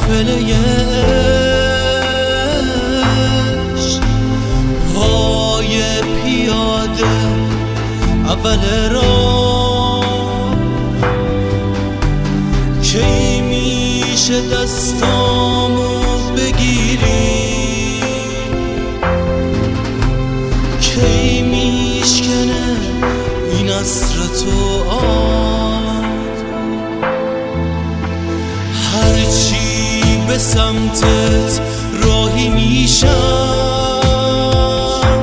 قافله عشق، پای پیاده اول راه، کی میشه دستامو بگیری، کی میشکنه این عصر تو هرچی به سمتت راهی میشم،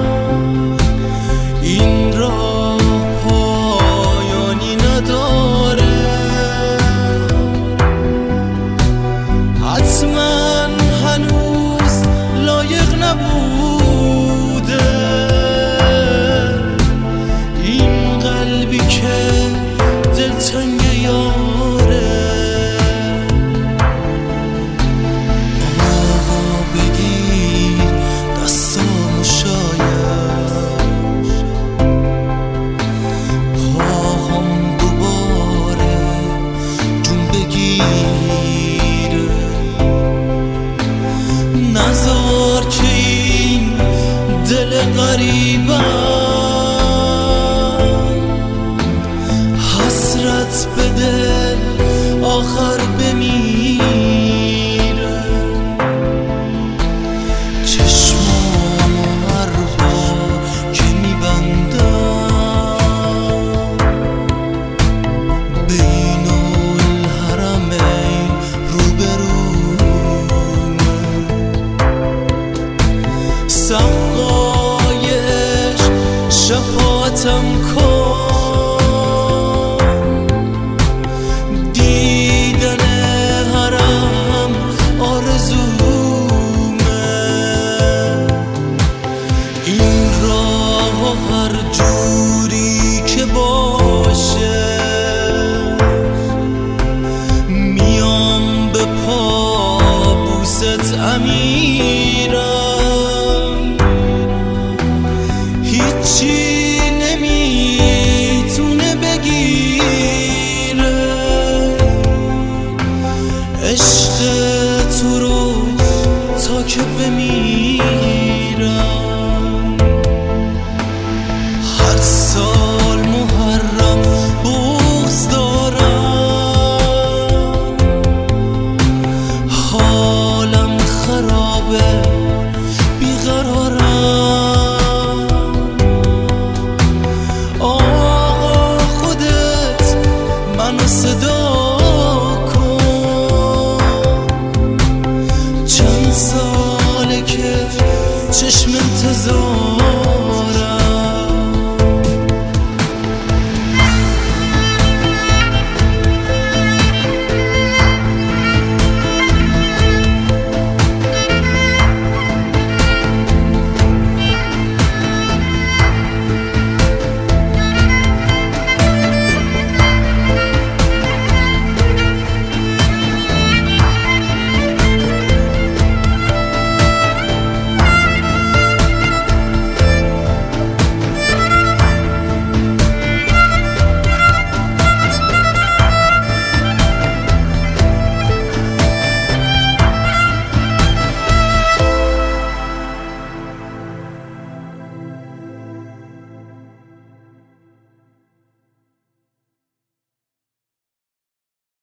این راه پایانی نداره، حتما هنوز لایق نبوده این قلبی که دلتنگ یاره. نذار که این دل غریبم حسرت به دل آخر بمیره، چشمامو هر بار که میبندم بین الحرمین روبرومه، سقایش شفاعتم کن، دیدن حرم آرزومه، این راه هر جوری که باشه میام به پا بوست امیرم، هیچی نمیتونه بگیره عشق تو رو تا که بمیرم.